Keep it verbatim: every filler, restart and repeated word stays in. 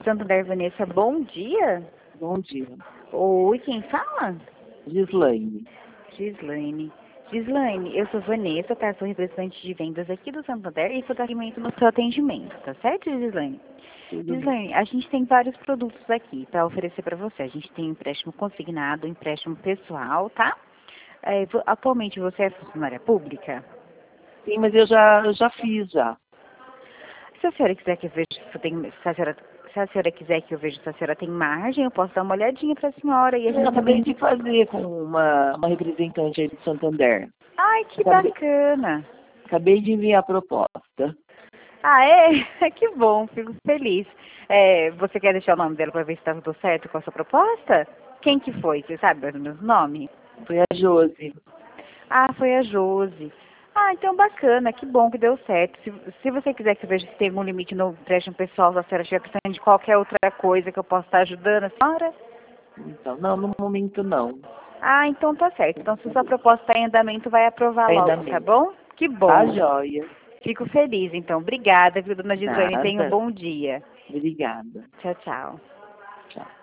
Santander, Vanessa, bom dia. Bom dia. Oi, quem fala? Gislaine. Gislaine. Gislaine, eu sou Vanessa, tá? Sou representante de vendas aqui do Santander e sou dar seguimento no seu atendimento, tá certo, Gislaine? Tudo Gislaine, a gente tem vários produtos aqui para oferecer para você. A gente tem empréstimo consignado, empréstimo pessoal, tá? É, vo- atualmente você é funcionária pública? Sim, mas eu já, eu já fiz já. Se a senhora quiser que eu veja se, tem, se, a senhora, se a senhora quiser que eu veja se a senhora tem margem, eu posso dar uma olhadinha para a senhora e a Eu gente acabei também... de fazer com uma, uma representante aí do Santander. Ai, que Acabei, bacana! acabei de enviar a proposta. Ah, é? Que bom, fico feliz. É, você quer deixar o nome dela para ver se está tudo certo com a sua proposta? Quem que foi? Você sabe mais ou menos o nome? Foi a Josi. Ah, foi a Josi. Ah, então bacana, que bom que deu certo. Se, se você quiser que eu veja se tem algum limite no empréstimo pessoal, se a senhora estiver precisando de qualquer outra coisa que eu possa estar ajudando a senhora. Então, não, no momento não. Ah, então tá certo. Então se sua proposta está em andamento, vai aprovar Ainda logo, tá mesmo. bom? Que Tá bom. joia. Fico feliz, então. Obrigada, viu, dona Gislaine? Tenha um Nada. bom dia. Obrigada. Tchau, tchau. Tchau.